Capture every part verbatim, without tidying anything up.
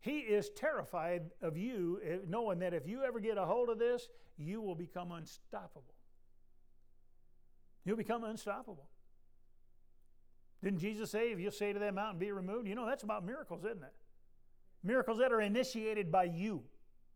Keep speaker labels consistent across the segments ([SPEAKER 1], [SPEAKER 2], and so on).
[SPEAKER 1] He is terrified of you, knowing that if you ever get a hold of this, you will become unstoppable. You'll become unstoppable. Didn't Jesus say, if you'll say to that mountain, be removed? You know, that's about miracles, isn't it? Miracles that are initiated by you.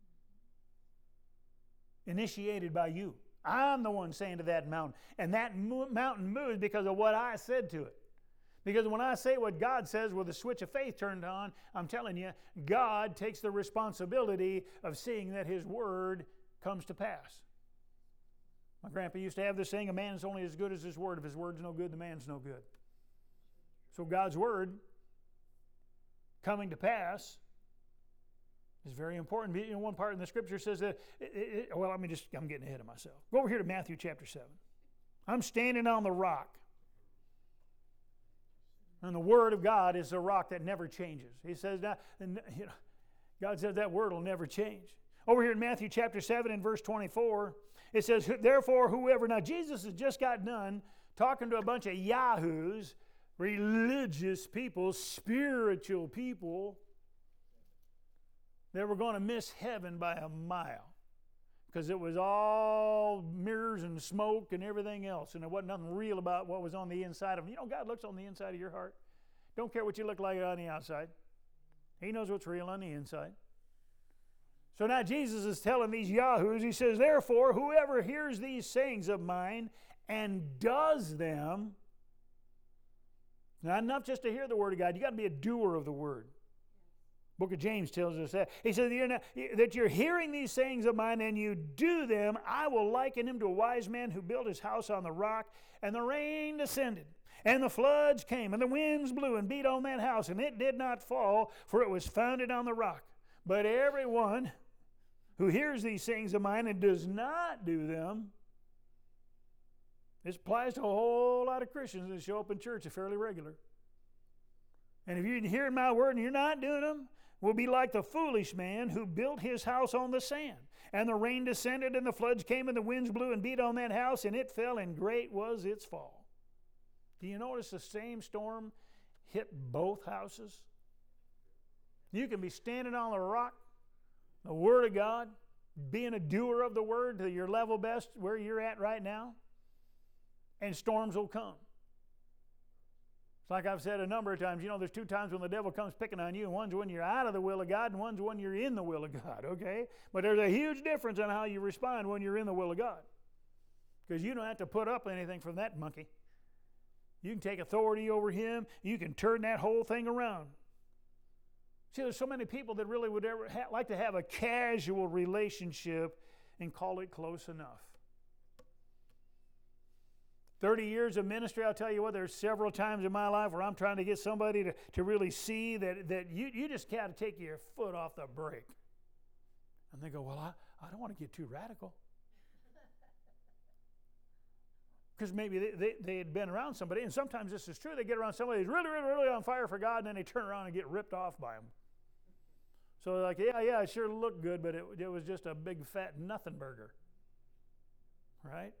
[SPEAKER 1] Initiated by you. I'm the one saying to that mountain. And that mo- mountain moves because of what I said to it. Because when I say what God says with the switch of faith turned on, I'm telling you, God takes the responsibility of seeing that His Word comes to pass. My grandpa used to have this saying, a man's only as good as his word. If his word's no good, the man's no good. So God's Word coming to pass is very important. You know, one part in the Scripture says that, it, it, well, let me just, I'm getting ahead of myself. Go over here to Matthew chapter seven. I'm standing on the rock. And the Word of God is the rock that never changes. He says that, and, you know, God says that Word will never change. Over here in Matthew chapter seven and verse twenty-four, it says, therefore whoever, now Jesus has just got done talking to a bunch of yahoos, religious people, spiritual people, that were going to miss heaven by a mile. Because it was all mirrors and smoke and everything else. And there wasn't nothing real about what was on the inside of them. You know, God looks on the inside of your heart. Don't care what you look like on the outside. He knows what's real on the inside. So now Jesus is telling these yahoos, He says, therefore, whoever hears these sayings of mine and does them, not enough just to hear the Word of God. You got to be a doer of the Word. Book of James tells us that. He says you're not, that you're hearing these sayings of mine and you do them, I will liken him to a wise man who built his house on the rock, and the rain descended, and the floods came, and the winds blew and beat on that house, and it did not fall, for it was founded on the rock. But everyone who hears these sayings of mine and does not do them, this applies to a whole lot of Christians that show up in church fairly regular. And if you're hearing my word and you're not doing them, will be like the foolish man who built his house on the sand. And the rain descended, and the floods came, and the winds blew and beat on that house, and it fell, and great was its fall. Do you notice the same storm hit both houses? You can be standing on the rock, the Word of God, being a doer of the Word to your level best where you're at right now, and storms will come. It's like I've said a number of times, you know, there's two times when the devil comes picking on you. One's when you're out of the will of God, and one's when you're in the will of God, okay? But there's a huge difference on how you respond when you're in the will of God. Because you don't have to put up anything from that monkey. You can take authority over him. You can turn that whole thing around. See, there's so many people that really would ever ha- like to have a casual relationship and call it close enough. thirty years of ministry, I'll tell you what, there's several times in my life where I'm trying to get somebody to, to really see that, that you, you just got to take your foot off the brake. And they go, well, I, I don't want to get too radical. Because maybe they, they, they had been around somebody, and sometimes this is true, they get around somebody who's really, really, really on fire for God, and then they turn around and get ripped off by them. So they're like, yeah, yeah, it sure looked good, but it, it was just a big fat nothing burger. Right?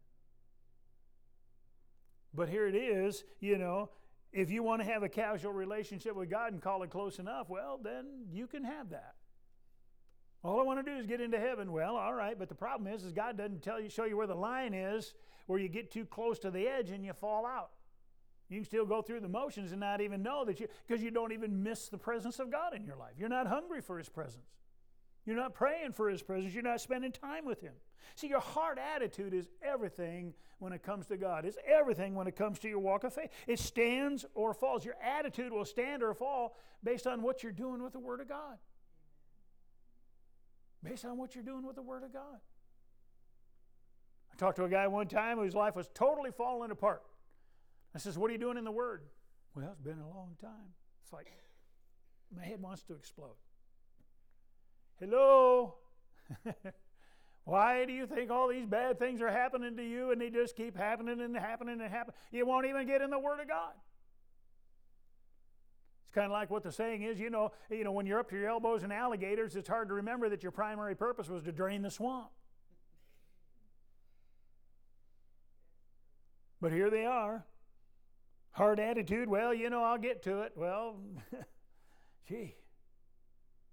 [SPEAKER 1] But here it is, you know, if you want to have a casual relationship with God and call it close enough, well, then you can have that. All I want to do is get into heaven. Well, all right, but the problem is, is God doesn't tell you, show you where the line is, where you get too close to the edge and you fall out. You can still go through the motions and not even know that you, because you don't even miss the presence of God in your life. You're not hungry for His presence. You're not praying for His presence. You're not spending time with Him. See, your heart attitude is everything when it comes to God. It's everything when it comes to your walk of faith. It stands or falls. Your attitude will stand or fall based on what you're doing with the Word of God. Based on what you're doing with the Word of God. I talked to a guy one time whose life was totally falling apart. I says, what are you doing in the Word? Well, it's been a long time. It's like my head wants to explode. Hello? Why do you think all these bad things are happening to you and they just keep happening and happening and happening? You won't even get in the Word of God. It's kind of like what the saying is, you know, you know, when you're up to your elbows in alligators, it's hard to remember that your primary purpose was to drain the swamp. But here they are. Hard attitude, well, you know, I'll get to it. Well, gee.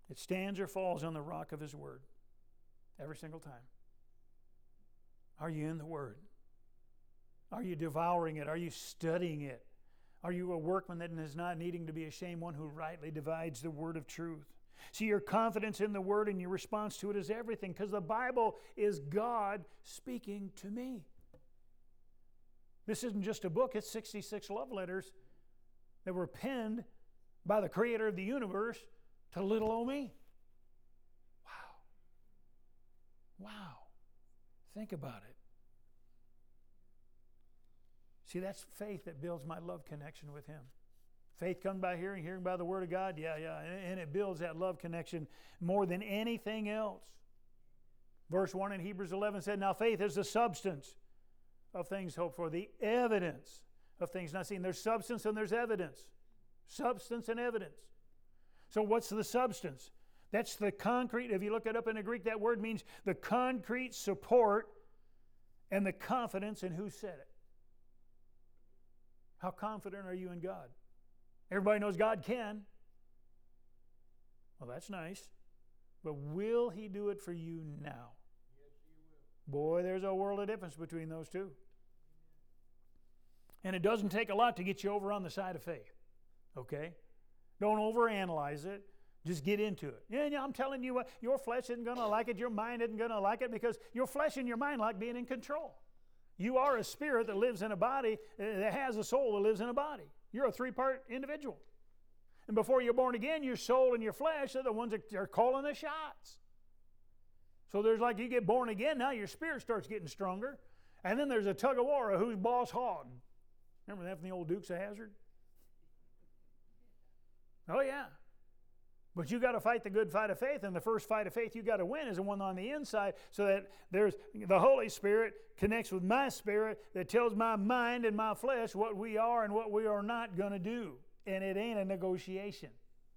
[SPEAKER 1] It stands or falls on the rock of His Word. Every single time. Are you in the Word? Are you devouring it? Are you studying it? Are you a workman that is not needing to be ashamed, one who rightly divides the word of truth? See, your confidence in the Word and your response to it is everything, because the Bible is God speaking to me. This isn't just a book, it's sixty-six love letters that were penned by the Creator of the universe to little old me. Wow. Wow. Think about it. See, that's faith that builds my love connection with Him. Faith comes by hearing, hearing by the Word of God. Yeah, yeah. And it builds that love connection more than anything else. Verse one in Hebrews eleven said, now faith is the substance of things hoped for, the evidence of things not seen. There's substance and there's evidence. Substance and evidence. So what's the substance? That's the concrete. If you look it up in the Greek, that word means the concrete support and the confidence in who said it. How confident are you in God? Everybody knows God can. Well, that's nice. But will He do it for you now?
[SPEAKER 2] Yes, He will.
[SPEAKER 1] Boy, there's a world of difference between those two. And it doesn't take a lot to get you over on the side of faith. Okay? Don't overanalyze it. Just get into it. Yeah, yeah, I'm telling you what, your flesh isn't going to like it, your mind isn't going to like it, because your flesh and your mind like being in control. You are a spirit that lives in a body, that has a soul that lives in a body. You're a three-part individual. And before you're born again, your soul and your flesh are the ones that are calling the shots. So there's like you get born again, now your spirit starts getting stronger. And then there's a tug of war of who's boss hog. Remember that from the old Dukes of Hazzard? Oh, yeah. But you got to fight the good fight of faith, and the first fight of faith you got to win is the one on the inside, so that there's the Holy Spirit connects with my spirit that tells my mind and my flesh what we are and what we are not going to do. And it ain't a negotiation.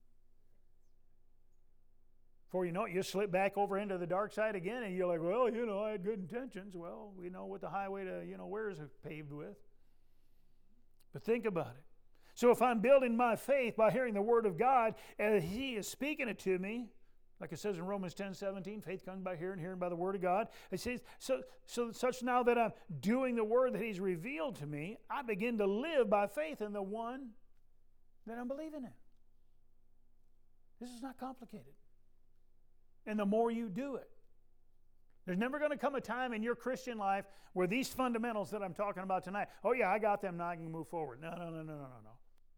[SPEAKER 1] Before you know it, you slip back over into the dark side again, and you're like, well, you know, I had good intentions. Well, we know what the highway to, you know, where is it paved with. But think about it. So if I'm building my faith by hearing the Word of God, and He is speaking it to me, like it says in Romans ten seventeen, faith comes by hearing, hearing by the Word of God. It says, so, so such now that I'm doing the Word that He's revealed to me, I begin to live by faith in the one that I'm believing in. This is not complicated. And the more you do it, there's never going to come a time in your Christian life where these fundamentals that I'm talking about tonight, oh yeah, I got them, now I can move forward. No, no, no, no, no, no, no.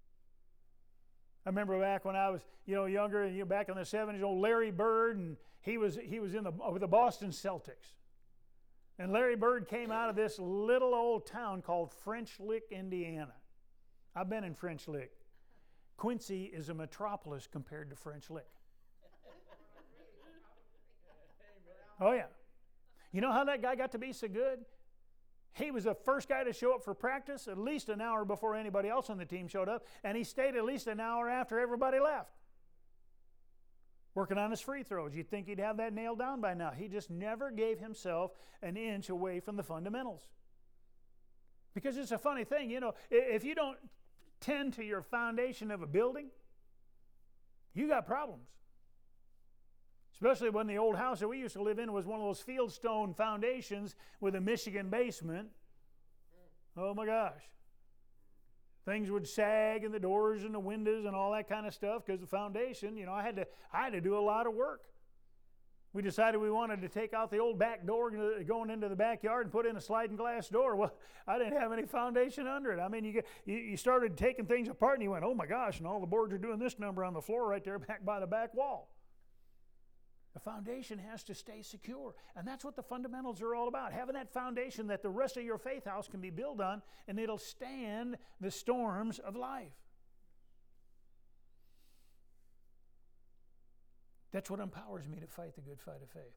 [SPEAKER 1] I remember back when I was, you know, younger, you know, back in the seventies, old Larry Bird, and he was he was in the with the Boston Celtics. And Larry Bird came out of this little old town called French Lick, Indiana. I've been in French Lick. Quincy is a metropolis compared to French Lick. Oh yeah. You know how that guy got to be so good? He was the first guy to show up for practice at least an hour before anybody else on the team showed up, and he stayed at least an hour after everybody left, working on his free throws. You'd think he'd have that nailed down by now. He just never gave himself an inch away from the fundamentals. Because it's a funny thing, you know, if you don't tend to your foundation of a building, you got problems. Especially when the old house that we used to live in was one of those fieldstone foundations with a Michigan basement. Oh my gosh. Things would sag in the doors and the windows and all that kind of stuff because the foundation, you know, I had to I had to do a lot of work. We decided we wanted to take out the old back door going into the backyard and put in a sliding glass door. Well, I didn't have any foundation under it. I mean, you, get, you, you started taking things apart and you went, oh my gosh, and all the boards are doing this number on the floor right there back by the back wall. The foundation has to stay secure. And that's what the fundamentals are all about. Having that foundation that the rest of your faith house can be built on, and it'll stand the storms of life. That's what empowers me to fight the good fight of faith.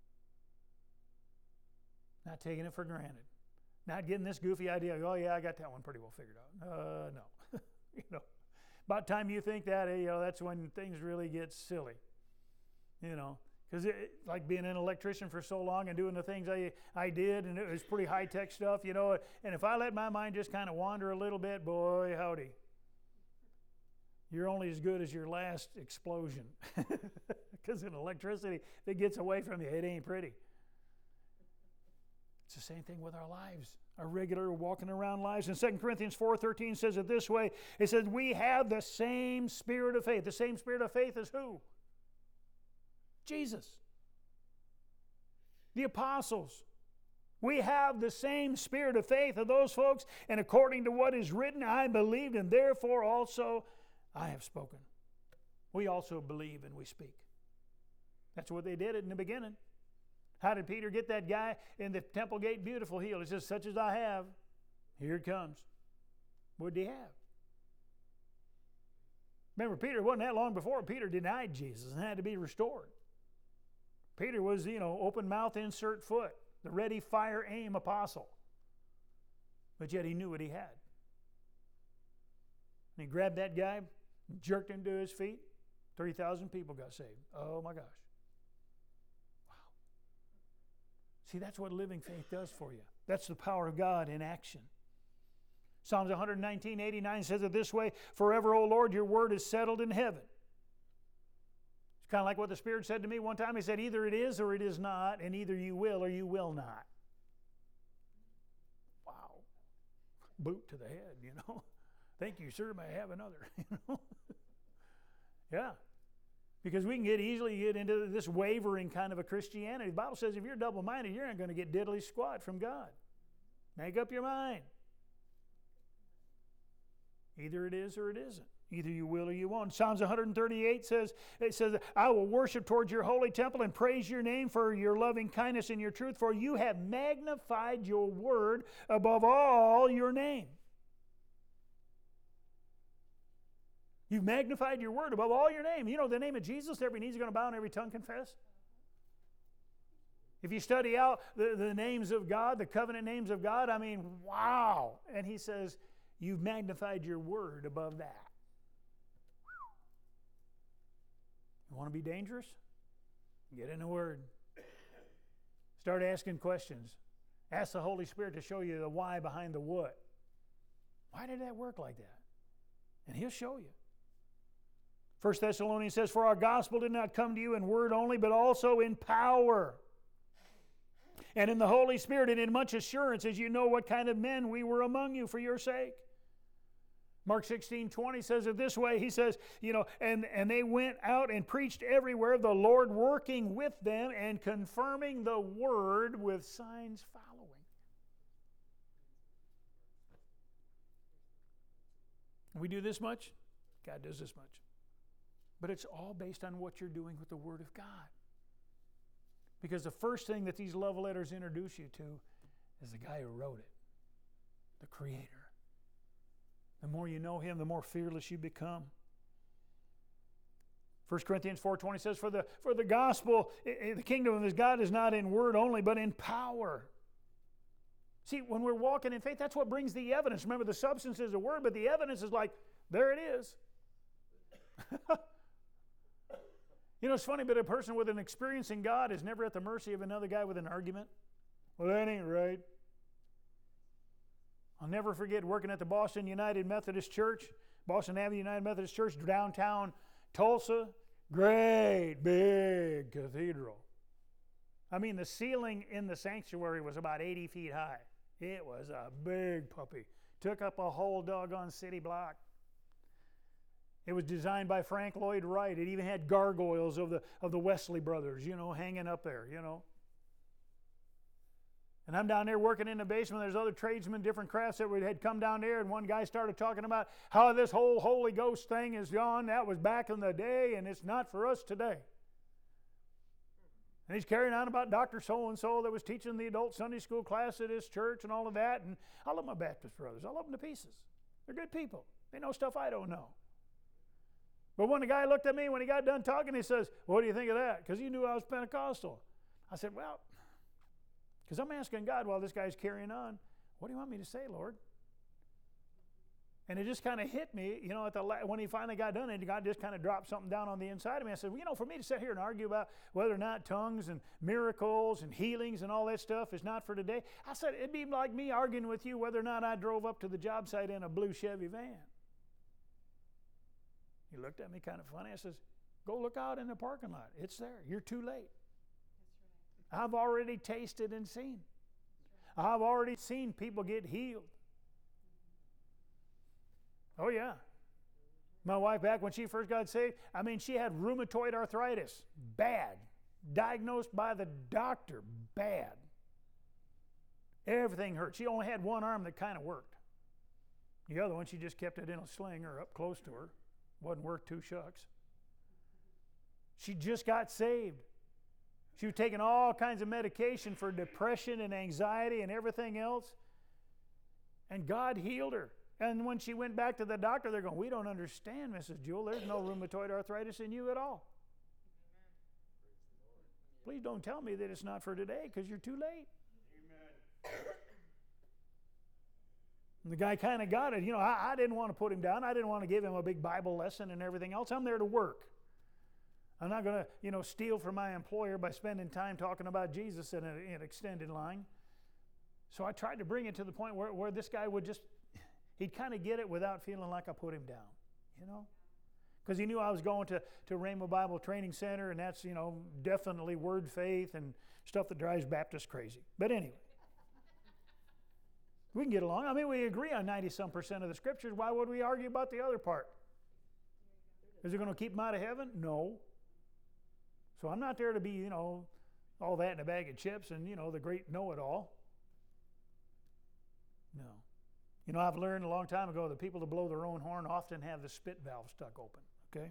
[SPEAKER 1] Not taking it for granted. Not getting this goofy idea, oh yeah, I got that one pretty well figured out. Uh, no. You know, about the time you think that, you know, that's when things really get silly. You know, because like being an electrician for so long and doing the things I, I did, and it was pretty high-tech stuff, you know, and if I let my mind just kind of wander a little bit, boy, howdy. You're only as good as your last explosion. Because in electricity, if it gets away from you, it ain't pretty. It's the same thing with our lives, our regular walking around lives. And Second Corinthians four thirteen says it this way. It says, we have the same spirit of faith. The same spirit of faith as who? Jesus. The apostles. We have the same spirit of faith of those folks, and according to what is written, I believed, and therefore also I have spoken. We also believe and we speak. That's what they did in the beginning. How did Peter get that guy in the temple gate beautiful healed? He says, such as I have, here it comes. What did he have? Remember, Peter, it wasn't that long before Peter denied Jesus and had to be restored. Peter was, you know, open mouth, insert foot. The ready, fire, aim apostle. But yet he knew what he had. And he grabbed that guy, jerked him to his feet. three thousand people got saved. Oh my gosh. Wow. See, that's what living faith does for you. That's the power of God in action. Psalms one nineteen, eighty-nine says it this way, forever, O Lord, your word is settled in heaven. Kind of like what the Spirit said to me one time. He said, either it is or it is not, and either you will or you will not. Wow. Boot to the head, you know. Thank you, sir. May I have another? You know. Yeah. Because we can get easily get into this wavering kind of a Christianity. The Bible says if you're double-minded, you're not going to get diddly squat from God. Make up your mind. Either it is or it isn't. Either you will or you won't. Psalms one thirty-eight says, it says, I will worship towards your holy temple and praise your name for your loving kindness and your truth, for you have magnified your word above all your name. You've magnified your word above all your name. You know, the name of Jesus, every knee's going to bow and every tongue confess. If you study out the, the names of God, the covenant names of God, I mean, wow. And he says, you've magnified your word above that. You want to be dangerous? Get in the Word. Start asking questions. Ask the Holy Spirit to show you the why behind the what. Why did that work like that? And He'll show you. First Thessalonians says, for our gospel did not come to you in word only, but also in power. And in the Holy Spirit and in much assurance, as you know what kind of men we were among you for your sake. Mark sixteen twenty says it this way. He says, you know, and, and they went out and preached everywhere, the Lord working with them and confirming the word with signs following. We do this much, God does this much. But it's all based on what you're doing with the Word of God. Because the first thing that these love letters introduce you to is the guy who wrote it, the Creator. The more you know Him, the more fearless you become. First Corinthians four twenty says, for the, for the gospel, the kingdom of God is not in word only, but in power. See, when we're walking in faith, that's what brings the evidence. Remember, the substance is the word, but the evidence is like, there it is. You know, it's funny, but a person with an experience in God is never at the mercy of another guy with an argument. Well, that ain't right. I'll never forget working at the Boston United Methodist Church, Boston Avenue United Methodist Church, downtown Tulsa. Great big cathedral. I mean, the ceiling in the sanctuary was about eighty feet high. It was a big puppy. Took up a whole doggone city block. It was designed by Frank Lloyd Wright. It even had gargoyles of the, of the Wesley brothers, you know, hanging up there, you know. And I'm down there working in the basement. There's other tradesmen, different crafts that had come down there. And one guy started talking about how this whole Holy Ghost thing is gone. That was back in the day, and it's not for us today. And he's carrying on about Doctor So-and-so that was teaching the adult Sunday school class at his church and all of that. And I love my Baptist brothers. I love them to pieces. They're good people. They know stuff I don't know. But when the guy looked at me, when he got done talking, he says, what do you think of that? Because he knew I was Pentecostal. I said, well, because I'm asking God while this guy's carrying on, what do you want me to say, Lord? And it just kind of hit me, you know, at the when he finally got done, and God just kind of dropped something down on the inside of me. I said, well, you know, for me to sit here and argue about whether or not tongues and miracles and healings and all that stuff is not for today, I said, it'd be like me arguing with you whether or not I drove up to the job site in a blue Chevy van. He looked at me kind of funny. I says, Go look out in the parking lot. It's there. You're too late. I've already tasted and seen. I've already seen people get healed. Oh, yeah. My wife, back when she first got saved, I mean, she had rheumatoid arthritis. Bad. Diagnosed by the doctor. Bad. Everything hurt. She only had one arm that kind of worked. The other one, she just kept it in a sling or up close to her. Wasn't worth two shucks. She just got saved. She was taking all kinds of medication for depression and anxiety and everything else. And God healed her. And when she went back to the doctor, they're going, we don't understand, Missus Jewell. There's no rheumatoid arthritis in you at all. Please don't tell me that it's not for today, because you're too late. Amen. And the guy kind of got it. You know, I, I didn't want to put him down. I didn't want to give him a big Bible lesson and everything else. I'm there to work. I'm not going to, you know, steal from my employer by spending time talking about Jesus in a, an extended line. So I tried to bring it to the point where, where this guy would just, he'd kind of get it without feeling like I put him down, you know? Because he knew I was going to, to Rhema Bible Training Center, and that's, you know, definitely word faith and stuff that drives Baptists crazy. But anyway, we can get along. I mean, we agree on ninety-some percent of the Scriptures. Why would we argue about the other part? Is it going to keep them out of heaven? No. So I'm not there to be, you know, all that in a bag of chips and, you know, the great know-it-all. No. You know, I've learned a long time ago that people that blow their own horn often have the spit valve stuck open, okay?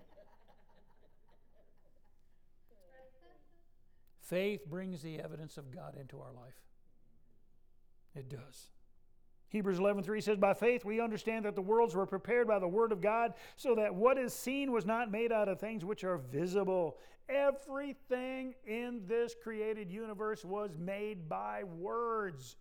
[SPEAKER 1] Faith brings the evidence of God into our life. It does. Hebrews eleven three says, by faith we understand that the worlds were prepared by the word of God, so that what is seen was not made out of things which are visible. Everything in this created universe was made by words.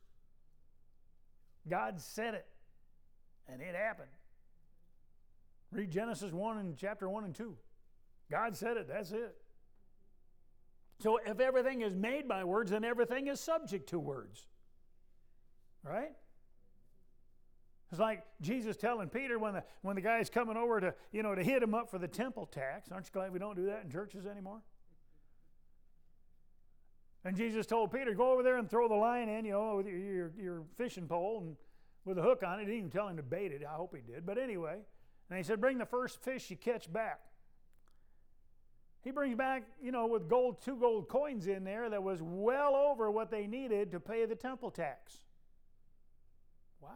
[SPEAKER 1] God said it, and it happened. Read Genesis one and chapter one and two. God said it, that's it. So if everything is made by words, then everything is subject to words. Right? It's like Jesus telling Peter when the when the guy's coming over to, you know, to hit him up for the temple tax. Aren't you glad we don't do that in churches anymore? And Jesus told Peter, go over there and throw the line in, you know, with your, your, your fishing pole and with a hook on it. He didn't even tell him to bait it. I hope he did. But anyway, and he said, bring the first fish you catch back. He brings back, you know, with gold, two gold coins in there that was well over what they needed to pay the temple tax. Wow.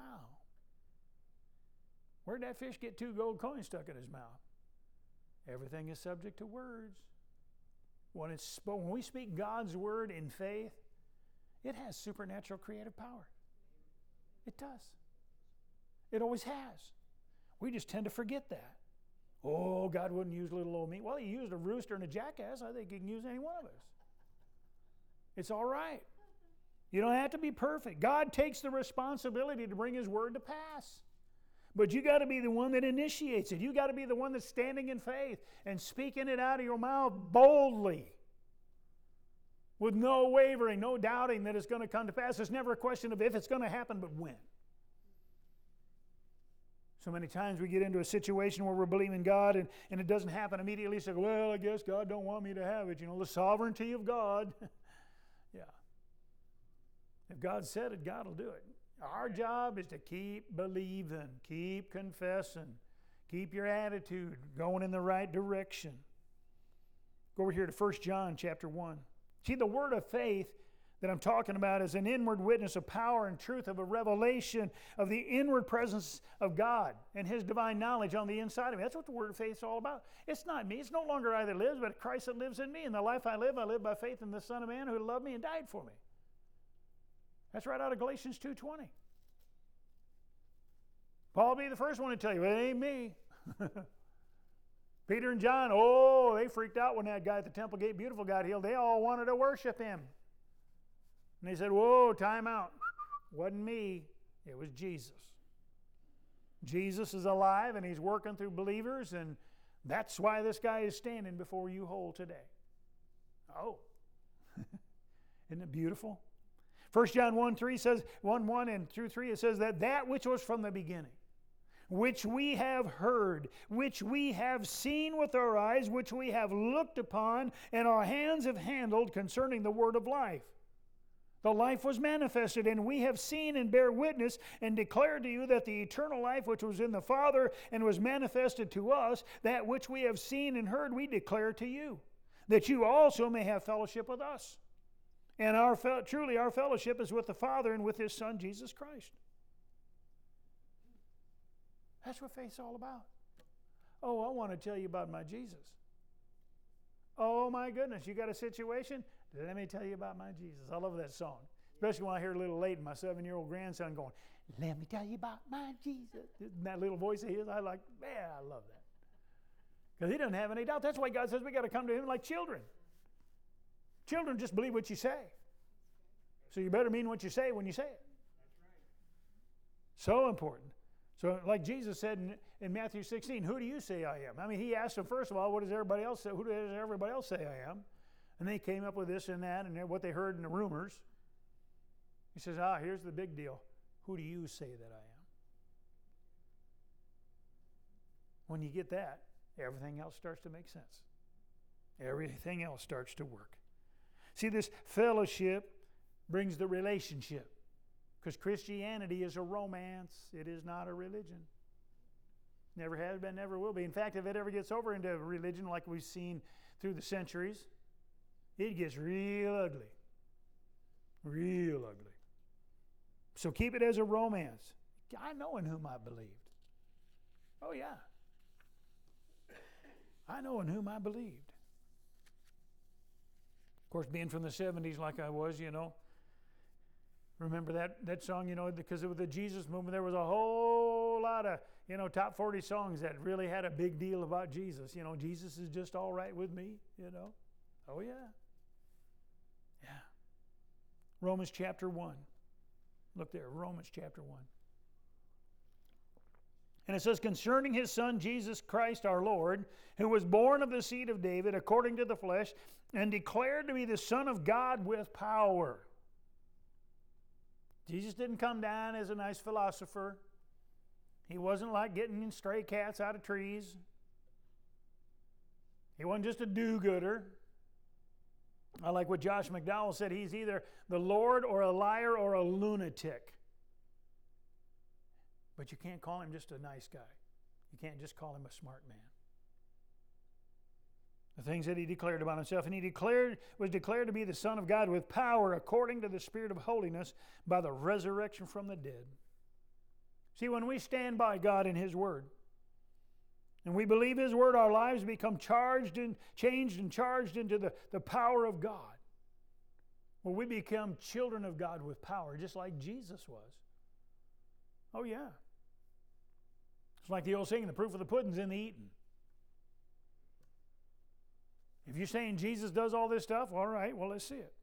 [SPEAKER 1] Where'd that fish get two gold coins stuck in his mouth? Everything is subject to words. When it's spoken, when we speak God's word in faith, it has supernatural creative power. It does. It always has. We just tend to forget that. Oh, God wouldn't use little old me. Well, he used a rooster and a jackass. I think he can use any one of us. It's all right. You don't have to be perfect. God takes the responsibility to bring his word to pass. But you got to be the one that initiates it. You got to be the one that's standing in faith and speaking it out of your mouth boldly, with no wavering, no doubting that it's going to come to pass. It's never a question of if it's going to happen, but when. So many times we get into a situation where we're believing God and, and it doesn't happen immediately. So, well, I guess God don't want me to have it. You know, the sovereignty of God. Yeah. If God said it, God will do it. Our job is to keep believing, keep confessing, keep your attitude going in the right direction. Go over here to First John chapter one. See, the word of faith that I'm talking about is an inward witness of power and truth, of a revelation of the inward presence of God and his divine knowledge on the inside of me. That's what the word of faith is all about. It's not me. It's no longer I that lives, but Christ that lives in me. And the life I live, I live by faith in the Son of Man who loved me and died for me. That's right out of Galatians two twenty. Paul be the first one to tell you, it ain't me. Peter and John, oh, they freaked out when that guy at the temple gate, beautiful, got healed. They all wanted to worship him. And they said, whoa, time out. Wasn't me, it was Jesus. Jesus is alive and he's working through believers, and that's why this guy is standing before you whole today. Oh, isn't it beautiful? First John one three says, one one and through three, it says that that which was from the beginning, which we have heard, which we have seen with our eyes, which we have looked upon, and our hands have handled concerning the word of life. The life was manifested, and we have seen and bear witness and declare to you that the eternal life which was in the Father and was manifested to us, that which we have seen and heard, we declare to you, that you also may have fellowship with us. And our truly our fellowship is with the Father and with His Son, Jesus Christ. That's what faith's all about. Oh, I want to tell you about my Jesus. Oh, my goodness, you got a situation? Let me tell you about my Jesus. I love that song. Especially when I hear little Leighton, my seven-year-old grandson, going, let me tell you about my Jesus. And that little voice of his, I like, man, I love that. Because he doesn't have any doubt. That's why God says we got to come to Him like children. Children just believe what you say. So you better mean what you say when you say it. So important. So like Jesus said in, in Matthew sixteen, who do you say I am? I mean, He asked them, first of all, what does everybody else say? Who does everybody else say I am? And they came up with this and that and what they heard in the rumors. He says, ah, here's the big deal. Who do you say that I am? When you get that, everything else starts to make sense. Everything else starts to work. See, this fellowship brings the relationship. Because Christianity is a romance. It is not a religion. Never has been, never will be. In fact, if it ever gets over into religion like we've seen through the centuries, it gets real ugly. Real ugly. So keep it as a romance. I know in whom I believed. Oh, yeah. I know in whom I believed. Of course, being from the seventies like I was, you know, remember that, that song, you know, because of the Jesus movement, there was a whole lot of, you know, top forty songs that really had a big deal about Jesus. You know, Jesus is just all right with me, you know. Oh, yeah. Yeah. Romans chapter one. Look there, Romans chapter one. And it says, concerning His Son, Jesus Christ our Lord, who was born of the seed of David according to the flesh, and declared to be the Son of God with power. Jesus didn't come down as a nice philosopher. He wasn't like getting stray cats out of trees. He wasn't just a do-gooder. I like what Josh McDowell said. He's either the Lord or a liar or a lunatic. But you can't call Him just a nice guy. You can't just call Him a smart man. The things that He declared about Himself. And He declared was declared to be the Son of God with power according to the Spirit of holiness by the resurrection from the dead. See, when we stand by God in His Word, and we believe His Word, our lives become charged and changed and charged into the, the power of God. Well, we become children of God with power, just like Jesus was. Oh, yeah. It's like the old saying, the proof of the pudding's in the eating. If you're saying Jesus does all this stuff, all right, well, let's see it.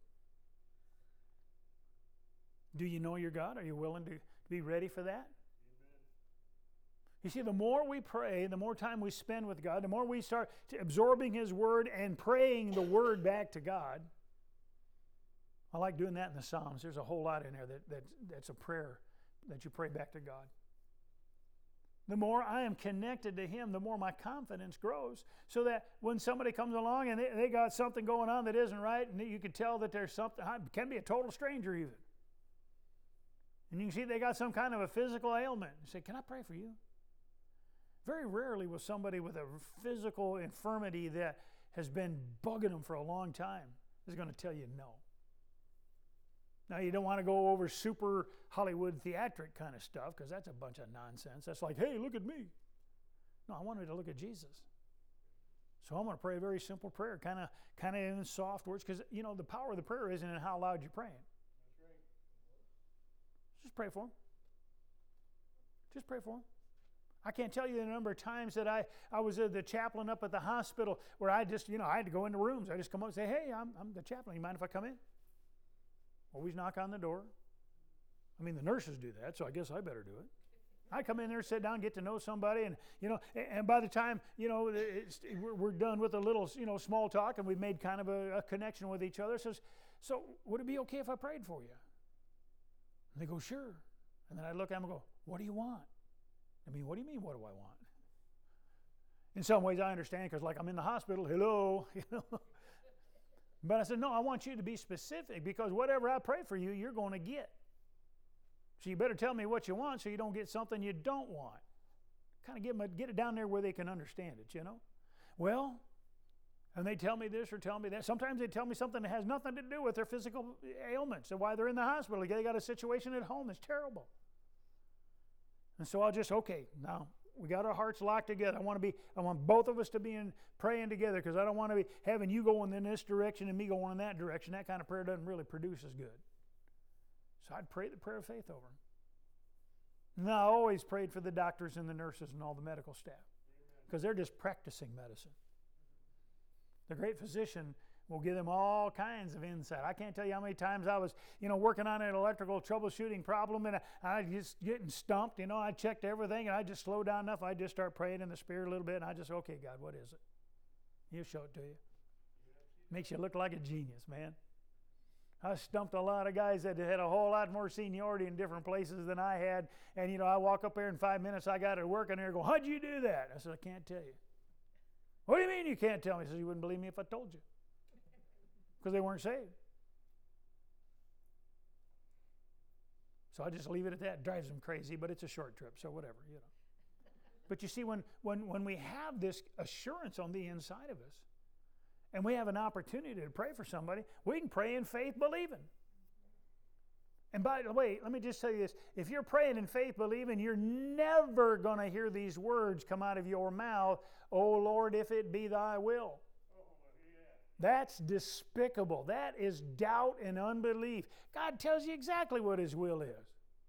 [SPEAKER 1] Do you know your God? Are you willing to be ready for that? You see, the more we pray, the more time we spend with God, the more we start absorbing His Word and praying the Word back to God. I like doing that in the Psalms. There's a whole lot in there that, that that's a prayer that you pray back to God. The more I am connected to Him, the more my confidence grows, so that when somebody comes along and they, they got something going on that isn't right, and you can tell that there's something, it can be a total stranger even. And you can see they got some kind of a physical ailment. You say, can I pray for you? Very rarely will somebody with a physical infirmity that has been bugging them for a long time is going to tell you no. Now, you don't want to go over super Hollywood theatric kind of stuff, because that's a bunch of nonsense. That's like, hey, look at me. No, I wanted to look at Jesus. So I'm going to pray a very simple prayer, kind of kind of in soft words, because, you know, the power of the prayer isn't in how loud you're praying.
[SPEAKER 2] That's right.
[SPEAKER 1] Just pray for him. Just pray for him. I can't tell you the number of times that I, I was uh, the chaplain up at the hospital where I just, you know, I had to go into rooms. I just come up and say, hey, I'm, I'm the chaplain. You mind if I come in? Always knock on the door. I mean, the nurses do that, so I guess I better do it. I come in there, sit down, get to know somebody, and, you know, and by the time, you know, it's, we're, we're done with a little, you know, small talk, and we've made kind of a, a connection with each other. Says, so would it be okay if I prayed for you? And they go, sure. And then I look at them and go, what do you want? I mean, what do you mean, what do I want? In some ways I understand, because like I'm in the hospital, hello, you know. But I said, no, I want you to be specific, because whatever I pray for you, you're going to get. So you better tell me what you want so you don't get something you don't want. Kind of get, them, get it down there where they can understand it, you know. Well, and they tell me this or tell me that. Sometimes they tell me something that has nothing to do with their physical ailments and why they're in the hospital. They got a situation at home that's terrible. And so I'll just, okay, now we got our hearts locked together. I want to be, I want both of us to be in praying together, because I don't want to be having you going in this direction and me going in that direction. That kind of prayer doesn't really produce as good. So I'd pray the prayer of faith over them. Now I always prayed for the doctors and the nurses and all the medical staff, because they're just practicing medicine. The great physician will give them all kinds of insight. I can't tell you how many times I was, you know, working on an electrical troubleshooting problem, and I, I just getting stumped. You know, I checked everything, and I just slowed down enough. I just start praying in the Spirit a little bit, and I just, okay, God, what is it? He'll show it to you. Makes you look like a genius, man. I stumped a lot of guys that had a whole lot more seniority in different places than I had, and you know, I walk up there in five minutes, I got it working there, go, how'd you do that? I said, I can't tell you. What do you mean you can't tell me? He says, you wouldn't believe me if I told you. Because they weren't saved. So I just leave it at that. It drives them crazy, but it's a short trip, so whatever, you know. But you see, when, when, when we have this assurance on the inside of us, and we have an opportunity to pray for somebody, we can pray in faith believing. And by the way, let me just tell you this. If you're praying in faith believing, you're never going to hear these words come out of your mouth, oh Lord, if it be thy will. That's despicable. That is doubt and unbelief. God tells you exactly what His will is.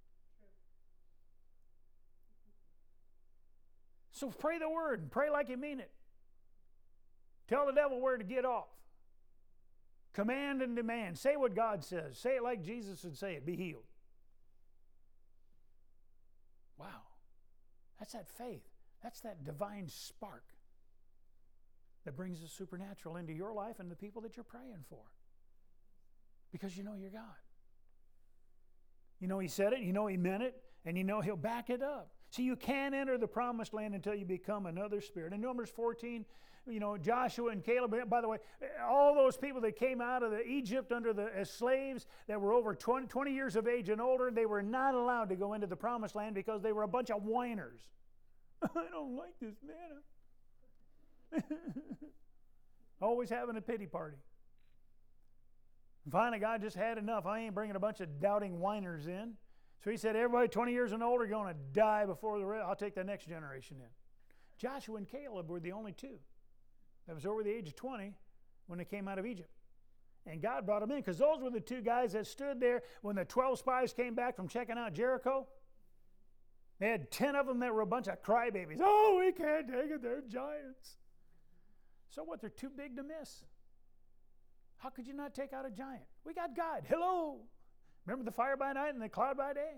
[SPEAKER 1] So pray the word and pray like you mean it. Tell the devil where to get off. Command and demand. Say what God says. Say it like Jesus would say it. Be healed. Wow. That's that faith. That's that divine spark that brings the supernatural into your life and the people that you're praying for. Because you know you're God. You know He said it, you know He meant it, and you know He'll back it up. See, you can't enter the promised land until you become another spirit. In Numbers fourteen, you know, Joshua and Caleb, by the way, all those people that came out of the Egypt under the as slaves that were over twenty, twenty years of age and older, they were not allowed to go into the promised land because they were a bunch of whiners. I don't like this manna. Always having a pity party. And finally, God just had enough. I ain't bringing a bunch of doubting whiners in. So He said, everybody twenty years and older are going to die before the rest. I'll take the next generation in. Joshua and Caleb were the only two that was over the age of twenty when they came out of Egypt. And God brought them in, because those were the two guys that stood there when the twelve spies came back from checking out Jericho. They had ten of them that were a bunch of crybabies. Oh, we can't take it. They're giants. So what? They're too big to miss. How could you not take out a giant? We got God. Hello. Remember the fire by night and the cloud by day?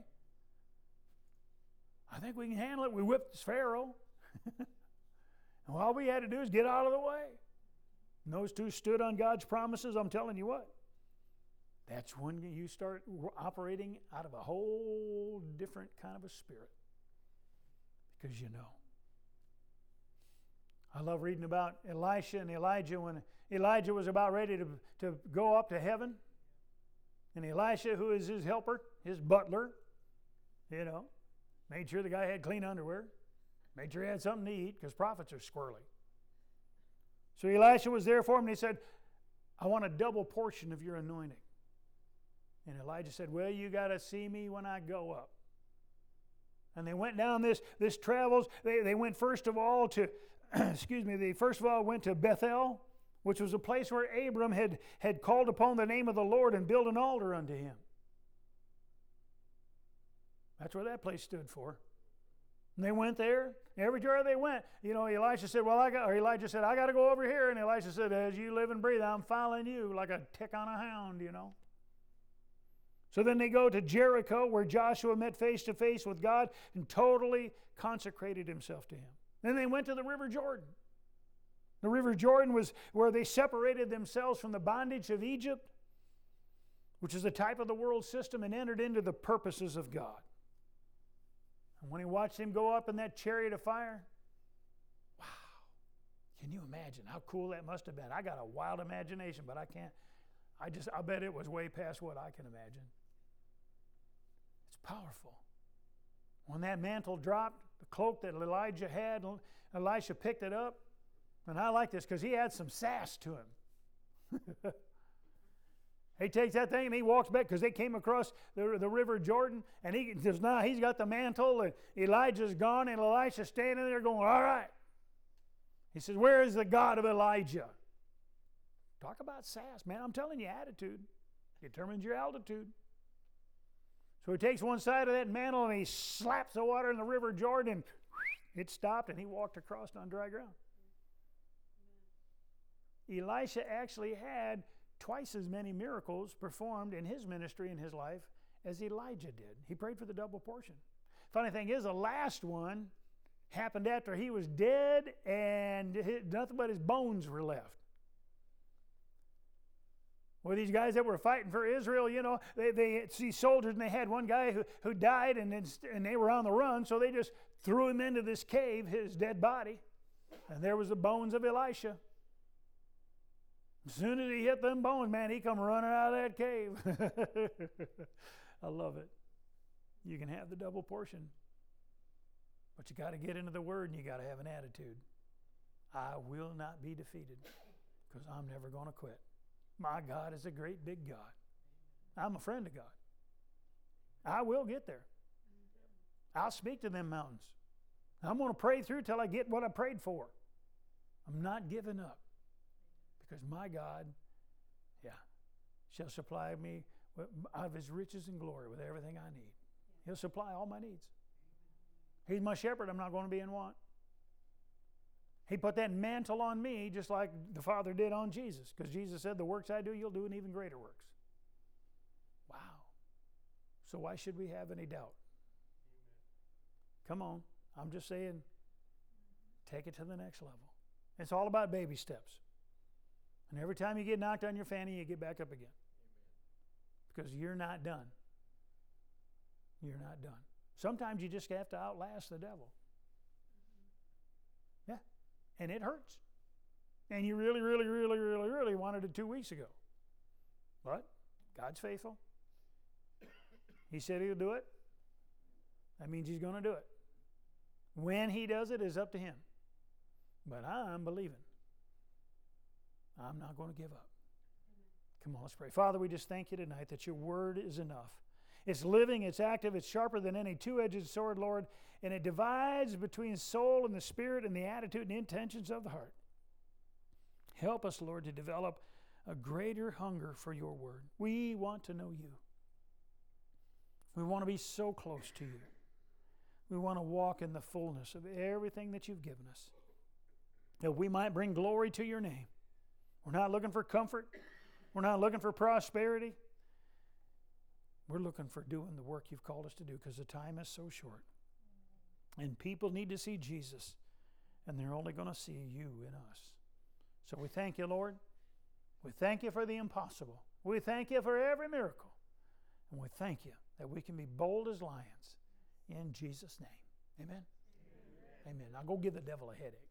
[SPEAKER 1] I think we can handle it. We whipped Pharaoh. And all we had to do is get out of the way. And those two stood on God's promises. I'm telling you what. That's when you start operating out of a whole different kind of a spirit. Because you know. I love reading about Elisha and Elijah when Elijah was about ready to, to go up to heaven. And Elisha, who is his helper, his butler, you know, made sure the guy had clean underwear. Made sure he had something to eat, because prophets are squirrely. So Elisha was there for him, and he said, I want a double portion of your anointing. And Elijah said, well, you got to see me when I go up. And they went down this, this travels. They, they went first of all to, excuse me, they first of all went to Bethel, which was a place where Abram had, had called upon the name of the Lord and built an altar unto Him. That's where that place stood for. And they went there. Everywhere they went, you know, Elisha said, well, I got, or Elijah said, I got to go over here. And Elisha said, as you live and breathe, I'm following you like a tick on a hound, you know. So then they go to Jericho, where Joshua met face to face with God and totally consecrated himself to Him. Then they went to the River Jordan. The River Jordan was where they separated themselves from the bondage of Egypt, which is a type of the world system, and entered into the purposes of God. And when he watched him go up in that chariot of fire, wow. Can you imagine how cool that must have been? I got a wild imagination, but I can't. I just, I bet it was way past what I can imagine. It's powerful. When that mantle dropped, the cloak that Elijah had, Elisha picked it up. And I like this because he had some sass to him. He takes that thing and he walks back because they came across the, the river Jordan, and he says, now he's got the mantle, and Elijah's gone, and Elisha's standing there going, all right. He says, where is the God of Elijah? Talk about sass, man. I'm telling you, attitude determines your altitude. So he takes one side of that mantle and he slaps the water in the river Jordan. It stopped and he walked across on dry ground. Elisha actually had twice as many miracles performed in his ministry in his life as Elijah did. He prayed for the double portion. Funny thing is, the last one happened after he was dead and nothing but his bones were left. Well, these guys that were fighting for Israel, you know, they, they see soldiers, and they had one guy who, who died, and, and they were on the run, so they just threw him into this cave, his dead body, and there was the bones of Elisha. As soon as he hit them bones, man, he come running out of that cave. I love it. You can have the double portion, but you got to get into the Word, and you got to have an attitude. I will not be defeated because I'm never going to quit. My God is a great big God. I'm a friend of God. I will get there. I'll speak to them mountains. I'm going to pray through till I get what I prayed for. I'm not giving up because my God, yeah, shall supply me out of His riches and glory with everything I need. He'll supply all my needs. He's my shepherd. I'm not going to be in want. He put that mantle on me just like the Father did on Jesus, because Jesus said, the works I do, you'll do, and even greater works. Wow. So why should we have any doubt? Come on. I'm just saying, take it to the next level. It's all about baby steps. And every time you get knocked on your fanny, you get back up again. Because you're not done. You're not done. Sometimes you just have to outlast the devil. Yeah. And it hurts. And you really, really, really, really, really wanted it two weeks ago. But God's faithful. He said He'll do it. That means He's going to do it. When He does it is up to Him. But I'm believing. I'm not going to give up. Come on, let's pray. Father, we just thank You tonight that Your Word is enough. It's living, it's active, it's sharper than any two-edged sword, Lord, and it divides between soul and the spirit and the attitude and the intentions of the heart. Help us, Lord, to develop a greater hunger for Your Word. We want to know You. We want to be so close to You. We want to walk in the fullness of everything that You've given us, that we might bring glory to Your name. We're not looking for comfort. We're not looking for prosperity. We're looking for doing the work You've called us to do, because the time is so short. And people need to see Jesus, and they're only going to see You in us. So we thank You, Lord. We thank You for the impossible. We thank You for every miracle. And we thank You that we can be bold as lions in Jesus' name. Amen? Amen. Amen. Now go give the devil a headache.